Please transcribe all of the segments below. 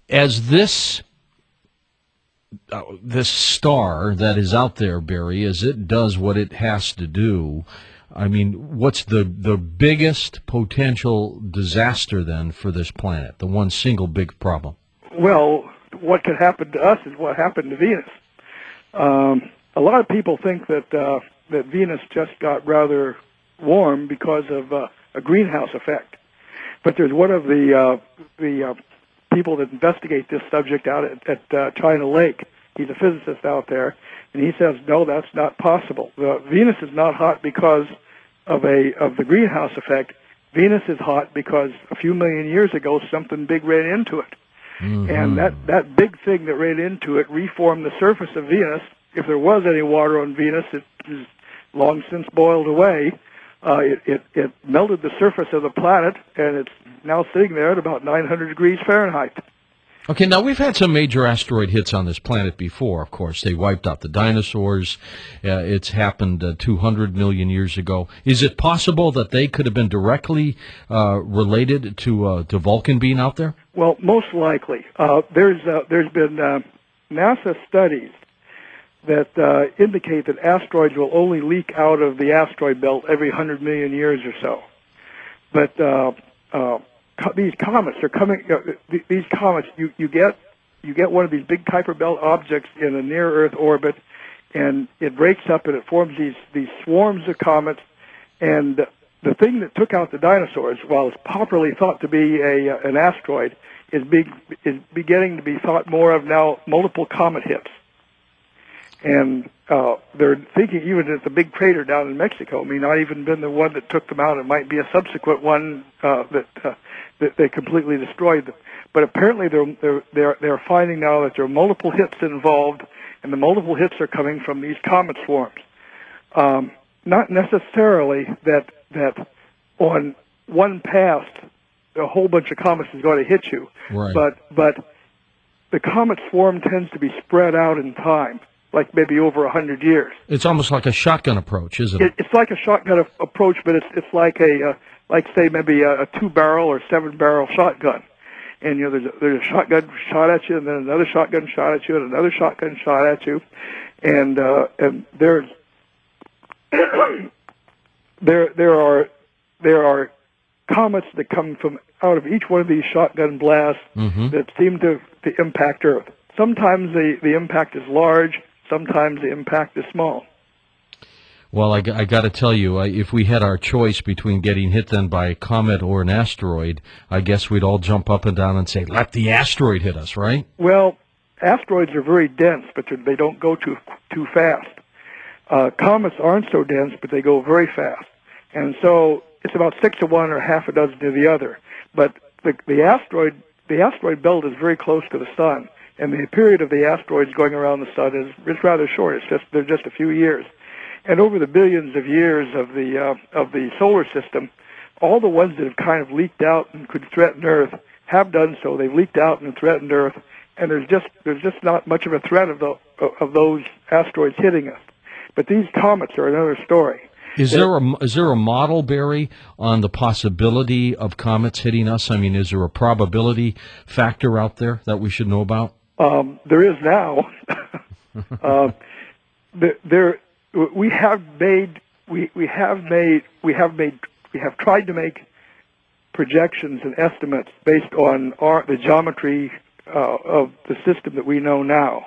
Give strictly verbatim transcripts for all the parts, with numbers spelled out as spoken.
As this uh, this star that is out there, Barry, as it does what it has to do, I mean, what's the, the biggest potential disaster then for this planet, the one single big problem? Well, what could happen to us is what happened to Venus. Um, a lot of people think that uh, that Venus just got rather warm because of uh, a greenhouse effect. But there's one of the uh, the uh, people that investigate this subject out at, at uh, China Lake. He's a physicist out there, and he says, no, that's not possible. The, Venus is not hot because of a of the greenhouse effect. Venus is hot because a few million years ago something big ran into it. Mm-hmm. And that, that big thing that ran into it reformed the surface of Venus. If there was any water on Venus, it is long since boiled away. Uh, it, it, it melted the surface of the planet, and it's now sitting there at about nine hundred degrees Fahrenheit. Okay, now we've had some major asteroid hits on this planet before, of course. They wiped out the dinosaurs. Uh, it's happened uh, two hundred million years ago. Is it possible that they could have been directly uh, related to uh, to Vulcan being out there? Well, most likely. Uh, there's uh, there's been uh, NASA studies that uh, indicate that asteroids will only leak out of the asteroid belt every one hundred million years or so. But uh, uh, co- these comets are coming. Uh, th- these comets, you, you get you get one of these big Kuiper Belt objects in a near-Earth orbit, and it breaks up and it forms these these swarms of comets. And the thing that took out the dinosaurs, while it's popularly thought to be a an asteroid, is big is beginning to be thought more of now multiple comet hits. And uh, they're thinking even that the big crater down in Mexico may not even been the one that took them out. It might be a subsequent one uh, that uh, that they completely destroyed them. But apparently they're they're they're they're finding now that there are multiple hits involved, and the multiple hits are coming from these comet swarms. Um, not necessarily that that on one pass a whole bunch of comets is going to hit you, right. but but the comet swarm tends to be spread out in time, like maybe over a hundred years. It's almost like a shotgun approach, isn't it? it it's like a shotgun a- approach, but it's it's like a uh, like say maybe a, a two barrel or seven barrel shotgun, and you know there's a, there's a shotgun shot at you, and then another shotgun shot at you, and another shotgun shot at you, and uh, and there's there there are there are comets that come from out of each one of these shotgun blasts mm-hmm. that seem to, to impact Earth. Sometimes the, the impact is large, sometimes the impact is small. Well, I, I got to tell you, I, if we had our choice between getting hit then by a comet or an asteroid, I guess we'd all jump up and down and say, let the asteroid hit us, right? Well, asteroids are very dense, but they don't go too too fast. Uh, comets aren't so dense, but they go very fast. And so it's about six to one or half a dozen to the other. But the, the asteroid the asteroid belt is very close to the sun, and the period of the asteroids going around the sun is it's rather short. It's just they're just a few years. And over the billions of years of the uh, of the solar system, all the ones that have kind of leaked out and could threaten Earth have done so. They've leaked out and threatened Earth, and there's just there's just not much of a threat of the of those asteroids hitting us. But these comets are another story. Is there a is there a model, Barry, on the possibility of comets hitting us? I mean, is there a probability factor out there that we should know about? Um, there is now. uh, there, there, we have made we, we have made we have made we have tried to make projections and estimates based on our, the geometry uh, of the system that we know now.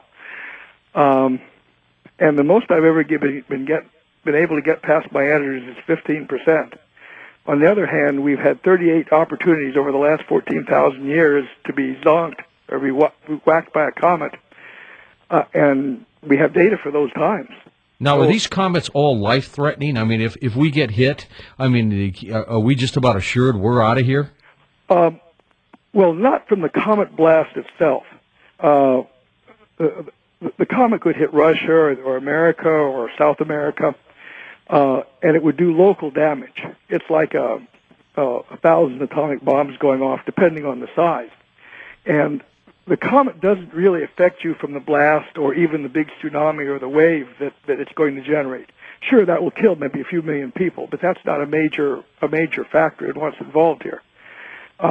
Um, and the most I've ever given, been get. been able to get past my editors is fifteen percent. On the other hand, we've had thirty-eight opportunities over the last fourteen thousand years to be zonked or be whacked by a comet, uh, and we have data for those times. Now, so, are these comets all life-threatening? I mean, if, if we get hit, I mean, are we just about assured we're out of here? Um, well, not from the comet blast itself. Uh, the, the comet could hit Russia or, or America or South America, Uh, and it would do local damage. It's like a, a, a thousand atomic bombs going off, depending on the size. And the comet doesn't really affect you from the blast or even the big tsunami or the wave that, that it's going to generate. Sure, that will kill maybe a few million people, but that's not a major a major factor in what's involved here. Uh,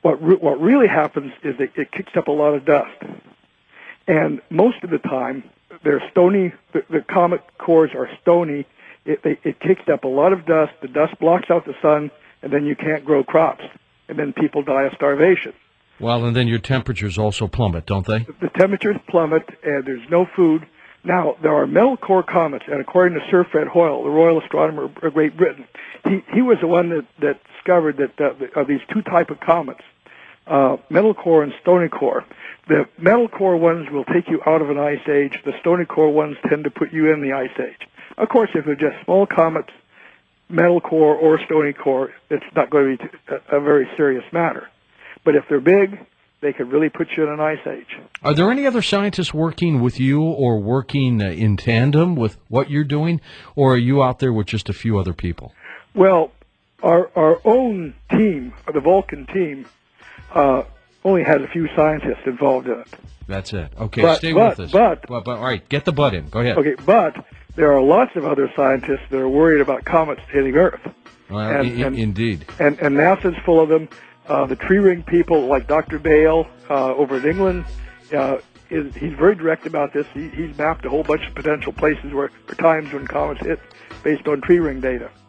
what re- what really happens is that it kicks up a lot of dust, and most of the time they're stony. The, the comet cores are stony. It, they, it kicks up a lot of dust. The dust blocks out the sun, and then you can't grow crops, and then people die of starvation. Well, and then your temperatures also plummet, don't they? The temperatures plummet, and there's no food. Now, there are metal core comets, and according to Sir Fred Hoyle, the Royal Astronomer of Great Britain, he, he was the one that, that discovered that uh, the, uh, these two type of comets, uh, metal core and stony core. The metal core ones will take you out of an ice age. The stony core ones tend to put you in the ice age. Of course, if they're just small comets, metal core or stony core, it's not going to be a, a very serious matter. But if they're big, they could really put you in an ice age. Are there any other scientists working with you or working uh, in tandem with what you're doing, or are you out there with just a few other people? Well, our our own team, the Vulcan team, uh, only has a few scientists involved in it. That's it. Okay, but, stay but, with us. But, but, but, all right, get the butt in. Go ahead. Okay, but there are lots of other scientists that are worried about comets hitting Earth. Well, and, I- and, indeed. And, and NASA's full of them. Uh, the tree ring people, like Doctor Bale uh, over in England, uh, is he's very direct about this. He, he's mapped a whole bunch of potential places where, or times when comets hit, based on tree ring data.